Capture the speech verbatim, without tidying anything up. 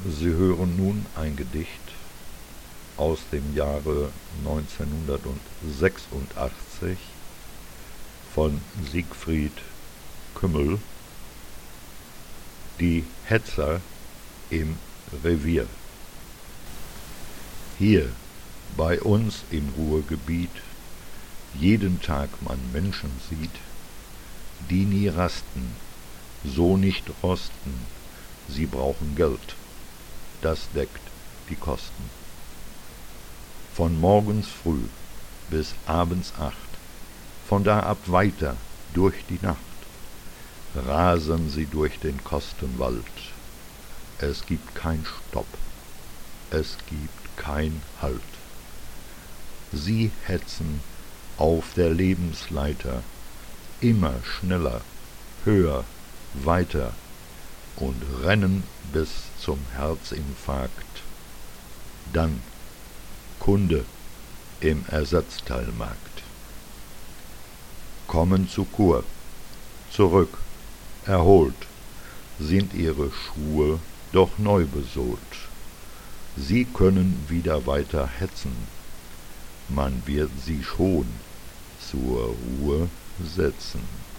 Sie hören nun ein Gedicht aus dem Jahre neunzehnhundertsechsundachtzig von Siegfried Kümmel, Die Hetzer im Revier. Hier bei uns im Ruhrgebiet jeden Tag man Menschen sieht, die nie rasten, so nicht rosten, sie brauchen Geld, das deckt die Kosten. Von morgens früh bis abends acht, von da ab weiter durch die Nacht, rasen sie durch den Kostenwald. Es gibt kein Stopp, es gibt kein Halt. Sie hetzen auf der Lebensleiter, immer schneller, höher, weiter und rennen bis zum Herzinfarkt. Dann Kunde im Ersatzteilmarkt. Kommen zu Kur, zurück, erholt, sind ihre Schuhe doch neu besohlt. Sie können wieder weiter hetzen, man wird sie schon zur Ruhe setzen.